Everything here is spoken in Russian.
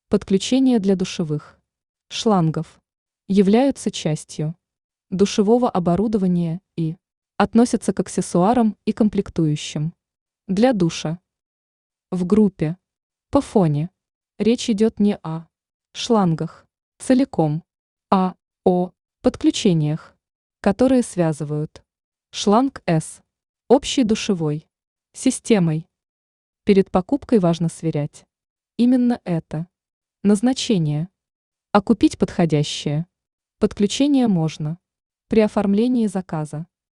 Подключения для душевых шлангов являются частью душевого оборудования и относятся к аксессуарам и комплектующим для душа. В группе по фоне речь идет не о шлангах целиком, а о подключениях, которые связывают шланг с общей душевой системой. Перед покупкой важно сверять именно это назначение, а купить подходящее подключение можно при оформлении заказа.